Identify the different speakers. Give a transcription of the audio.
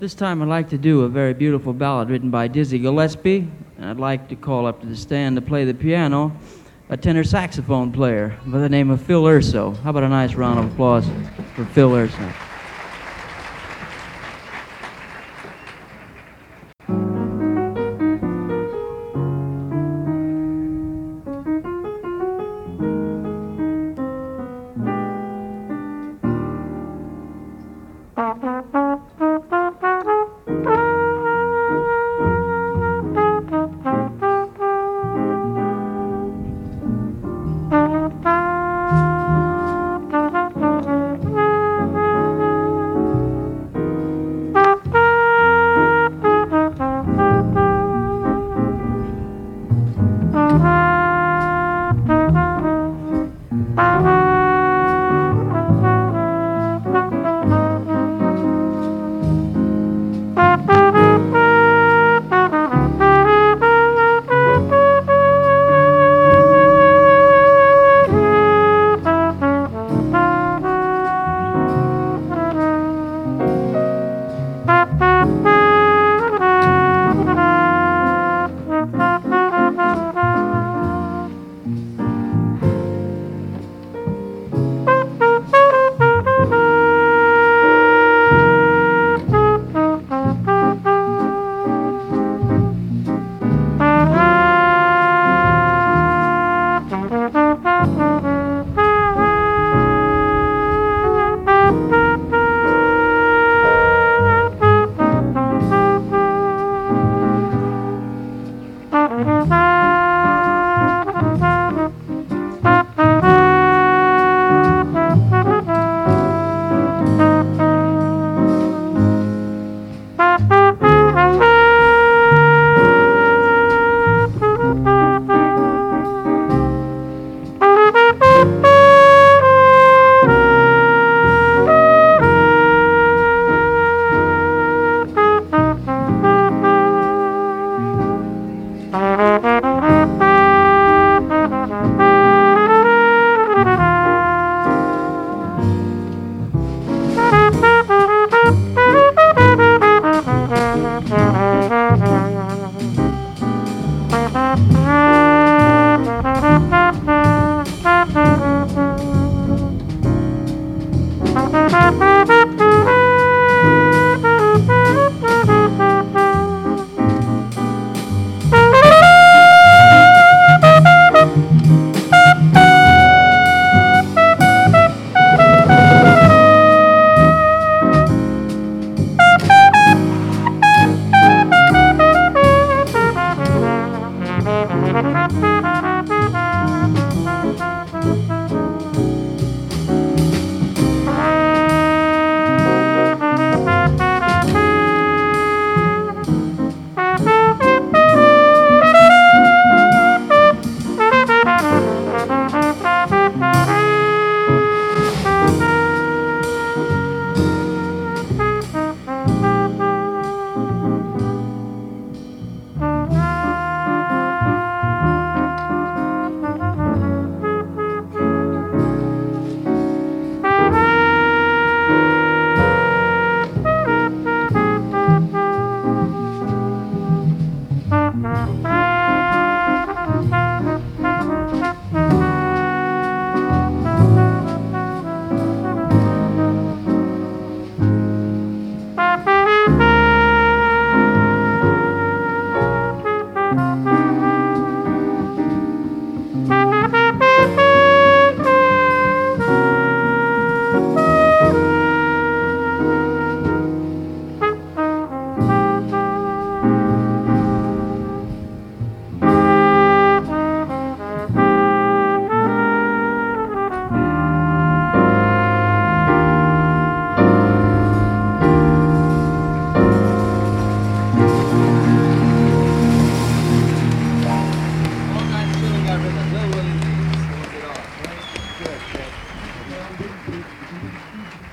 Speaker 1: This time I'd like to do a very beautiful ballad written by Dizzy Gillespie, and I'd like to call up to the stand to play the piano a tenor saxophone player by the name of Phil Urso. How about a nice round of applause for Phil Urso?